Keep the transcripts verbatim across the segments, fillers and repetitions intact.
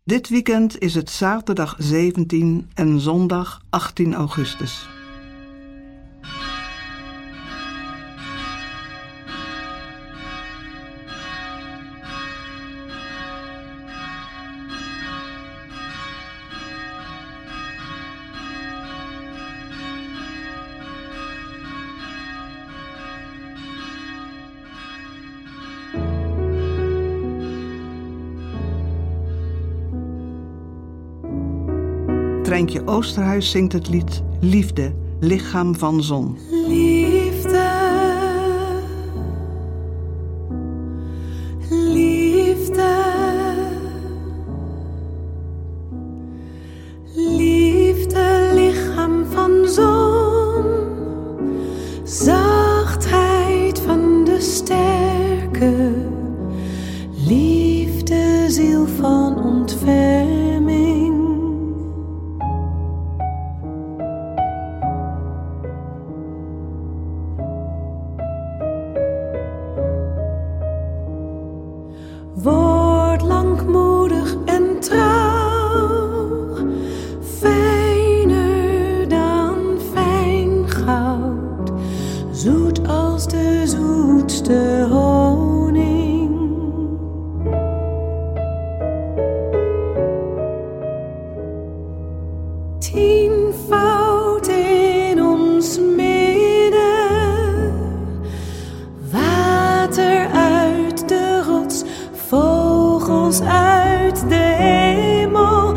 Dit weekend is het zaterdag zeventien en zondag achttien augustus. Treintje Oosterhuis zingt het lied Liefde, lichaam van zon. Liefde, liefde, liefde, lichaam van zon, zachtheid van de sterke, liefde, ziel van ontferming. Word langmoedig en trouw, fijner dan fijn goud, zoet als de zoetste honing. Tienvoud in ons midden, water uit de rots, vogels uit de hemel,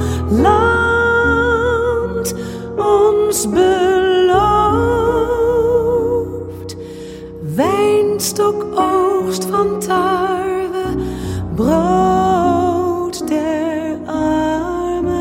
land ons belooft, wijnstok oogst van tarwe, brood der armen.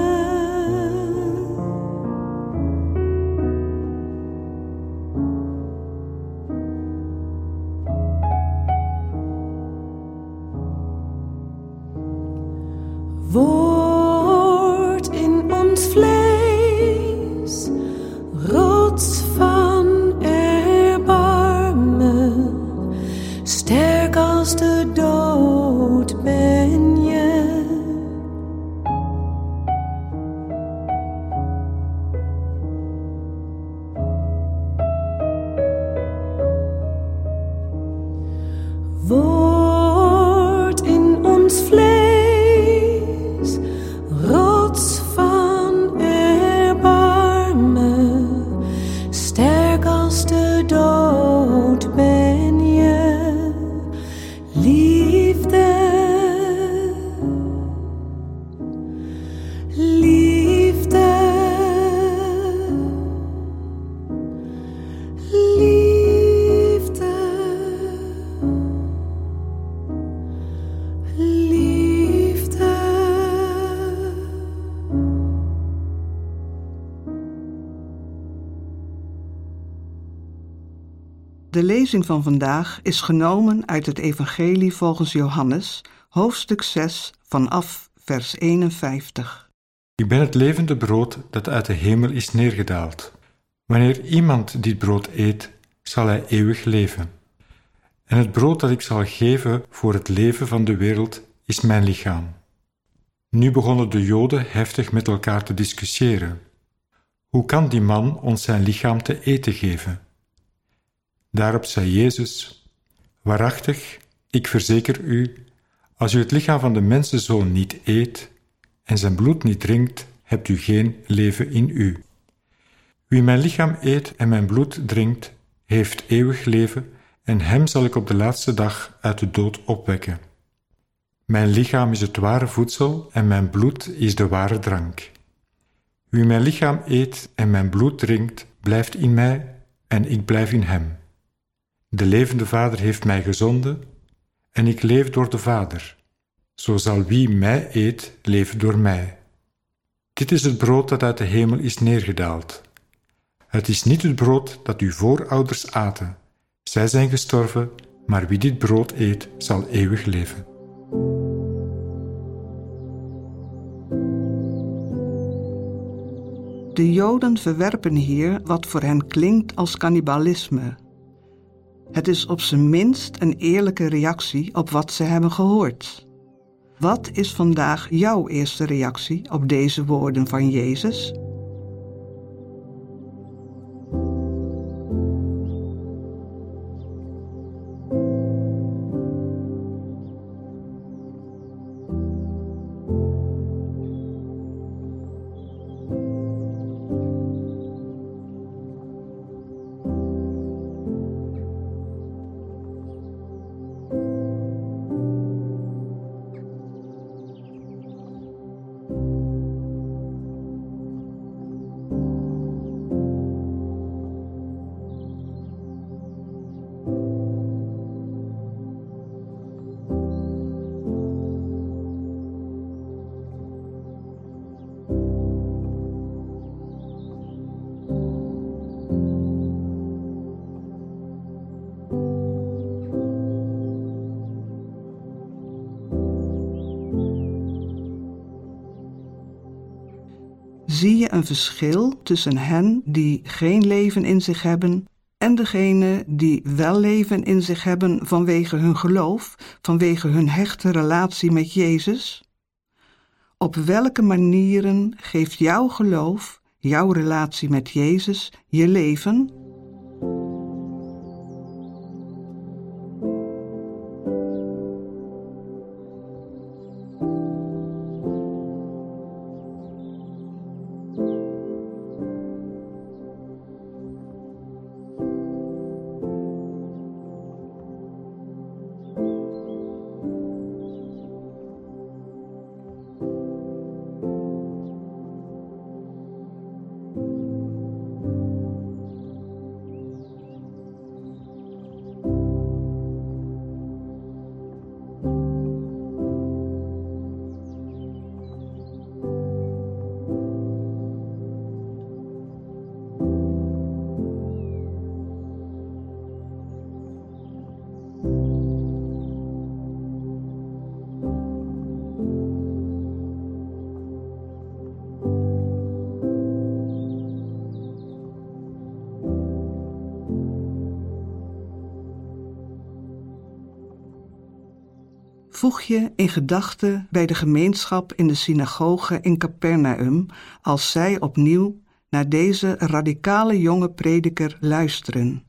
Word in ons vlees, rots van erbarmen, sterk als de dood ben je. Word in ons vlees, rots van erbarmen, sterk als de dood ben je. Liefde, liefde, liefde, liefde. De lezing van vandaag is genomen uit het Evangelie volgens Johannes, hoofdstuk zes, vanaf vers eenenvijftig. Ik ben het levende brood dat uit de hemel is neergedaald. Wanneer iemand dit brood eet, zal hij eeuwig leven. En het brood dat ik zal geven voor het leven van de wereld is mijn lichaam. Nu begonnen de Joden heftig met elkaar te discussiëren. Hoe kan die man ons zijn lichaam te eten geven? Daarop zei Jezus: waarachtig, ik verzeker u, als u het lichaam van de mensenzoon niet eet en zijn bloed niet drinkt, hebt u geen leven in u. Wie mijn lichaam eet en mijn bloed drinkt, heeft eeuwig leven, en hem zal ik op de laatste dag uit de dood opwekken. Mijn lichaam is het ware voedsel en mijn bloed is de ware drank. Wie mijn lichaam eet en mijn bloed drinkt, blijft in mij en ik blijf in hem. De levende Vader heeft mij gezonden en ik leef door de Vader. Zo zal wie mij eet, leven door mij. Dit is het brood dat uit de hemel is neergedaald. Het is niet het brood dat uw voorouders aten. Zij zijn gestorven, maar wie dit brood eet, zal eeuwig leven. De Joden verwerpen hier wat voor hen klinkt als kannibalisme. Het is op zijn minst een eerlijke reactie op wat ze hebben gehoord. Wat is vandaag jouw eerste reactie op deze woorden van Jezus? Zie je een verschil tussen hen die geen leven in zich hebben en degenen die wel leven in zich hebben vanwege hun geloof, vanwege hun hechte relatie met Jezus? Op welke manieren geeft jouw geloof, jouw relatie met Jezus, je leven? Voeg je in gedachten bij de gemeenschap in de synagoge in Capernaum als zij opnieuw naar deze radicale jonge prediker luisteren.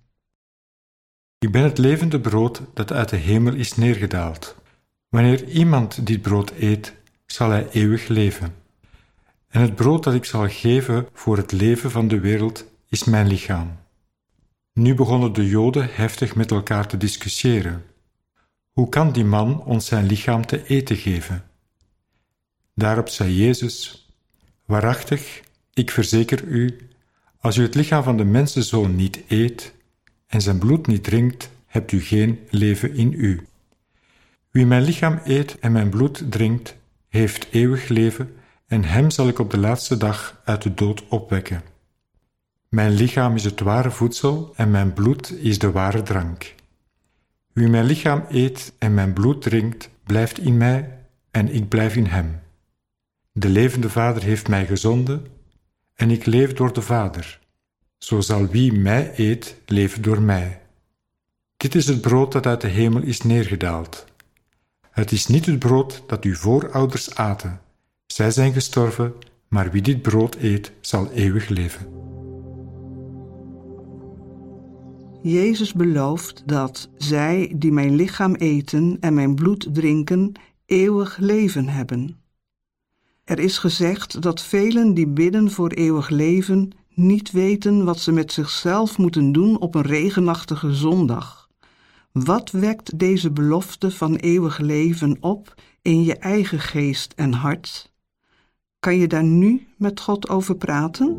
Ik ben het levende brood dat uit de hemel is neergedaald. Wanneer iemand dit brood eet, zal hij eeuwig leven. En het brood dat ik zal geven voor het leven van de wereld is mijn lichaam. Nu begonnen de Joden heftig met elkaar te discussiëren. Hoe kan die man ons zijn lichaam te eten geven? Daarop zei Jezus: Waarachtig, ik verzeker u, als u het lichaam van de mensenzoon niet eet en zijn bloed niet drinkt, hebt u geen leven in u. Wie mijn lichaam eet en mijn bloed drinkt, heeft eeuwig leven en hem zal ik op de laatste dag uit de dood opwekken. Mijn lichaam is het ware voedsel en mijn bloed is de ware drank. Wie mijn lichaam eet en mijn bloed drinkt, blijft in mij en ik blijf in hem. De levende Vader heeft mij gezonden en ik leef door de Vader. Zo zal wie mij eet, leven door mij. Dit is het brood dat uit de hemel is neergedaald. Het is niet het brood dat uw voorouders aten. Zij zijn gestorven, maar wie dit brood eet, zal eeuwig leven. Jezus belooft dat zij die mijn lichaam eten en mijn bloed drinken, eeuwig leven hebben. Er is gezegd dat velen die bidden voor eeuwig leven niet weten wat ze met zichzelf moeten doen op een regenachtige zondag. Wat wekt deze belofte van eeuwig leven op in je eigen geest en hart? Kan je daar nu met God over praten?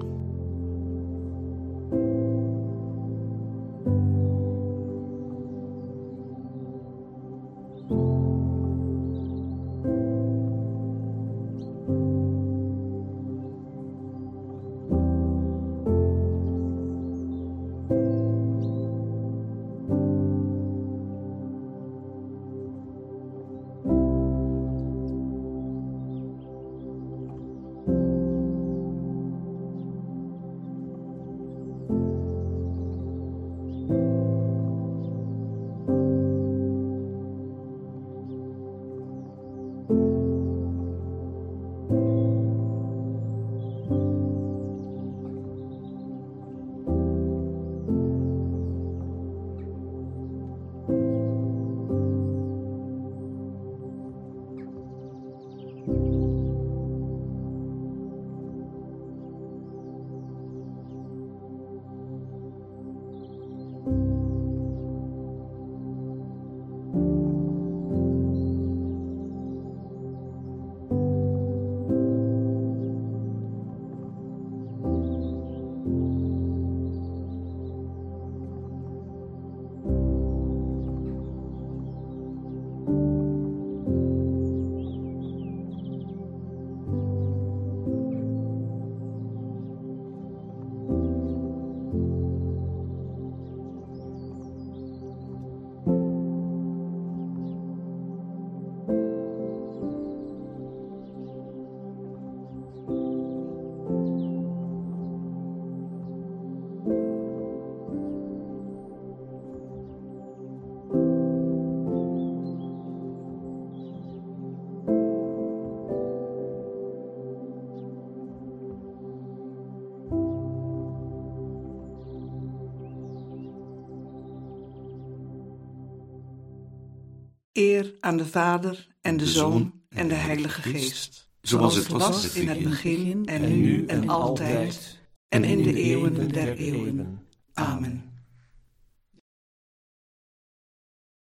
Eer aan de Vader en de Zoon en de Heilige Geest. Zoals het was in het begin en nu en altijd en in de eeuwen der eeuwen. Amen.